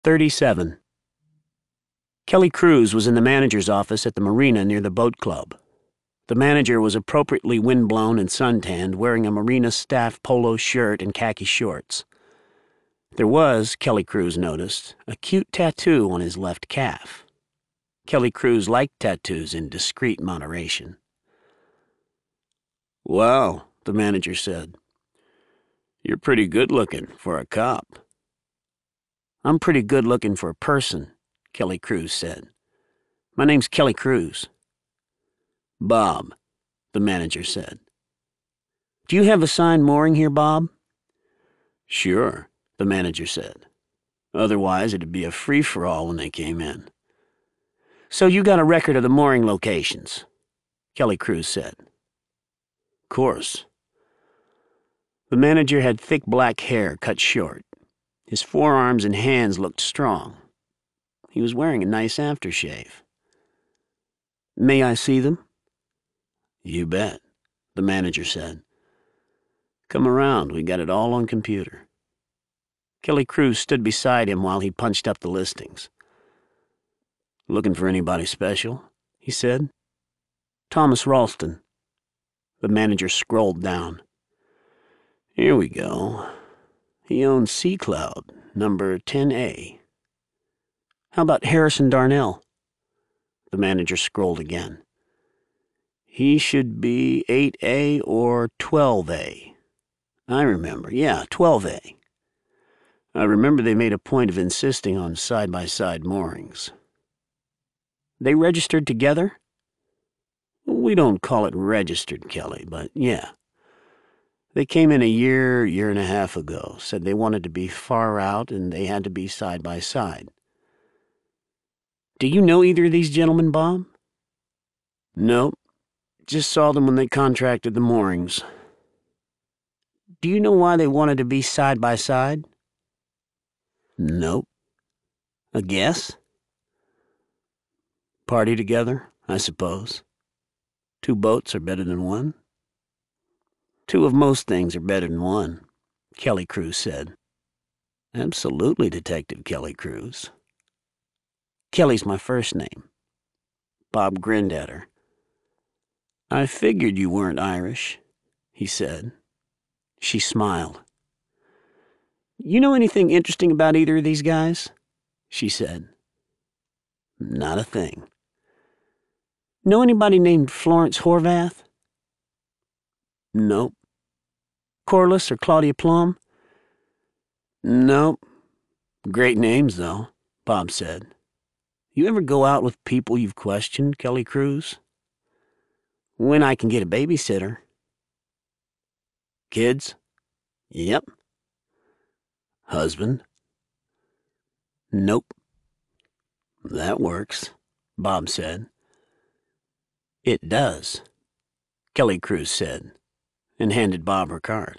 37. Kelly Cruz was in the manager's office at the marina near the boat club. The manager was appropriately windblown and suntanned, wearing a marina staff polo shirt and khaki shorts. There was, Kelly Cruz noticed, a cute tattoo on his left calf. Kelly Cruz liked tattoos in discreet moderation. "Well," the manager said, "you're pretty good-looking for a cop." "I'm pretty good-looking for a person," Kelly Cruz said. "My name's Kelly Cruz." "Bob," the manager said. "Do you have assigned mooring here, Bob?" "Sure," the manager said. "Otherwise it'd be a free-for-all when they came in." "So you got a record of the mooring locations?" Kelly Cruz said. "Course." The manager had thick black hair cut short. His forearms and hands looked strong. He was wearing a nice aftershave. "May I see them?" "You bet," the manager said. "Come around, we got it all on computer." Kelly Cruz stood beside him while he punched up the listings. "Looking for anybody special?" he said. "Thomas Ralston." The manager scrolled down. "Here we go. He owns Sea Cloud, number 10A. "How about Harrison Darnell?" The manager scrolled again. "He should be 8A or 12A. I remember, yeah, 12A. I remember they made a point of insisting on side-by-side moorings." "They registered together?" "We don't call it registered, Kelly, but yeah. They came in a year and a half ago, said they wanted to be far out and they had to be side-by-side. Do you know either of these gentlemen, Bob?" "Nope. Just saw them when they contracted the moorings." "Do you know why they wanted to be side-by-side?" "Nope." "A guess?" "Party together, I suppose. Two boats are better than one." "Two of most things are better than one," Kelly Cruz said. "Absolutely, Detective Kelly Cruz." "Kelly's my first name." Bob grinned at her. "I figured you weren't Irish," he said. She smiled. "You know anything interesting about either of these guys?" she said. "Not a thing." "Know anybody named Florence Horvath?" "Nope." "Corliss or Claudia Plum?" "Nope. Great names, though," Bob said. "You ever go out with people you've questioned, Kelly Cruz?" "When I can get a babysitter." "Kids?" "Yep." "Husband?" "Nope." "That works," Bob said. "It does," Kelly Cruz said, and handed Bob her card.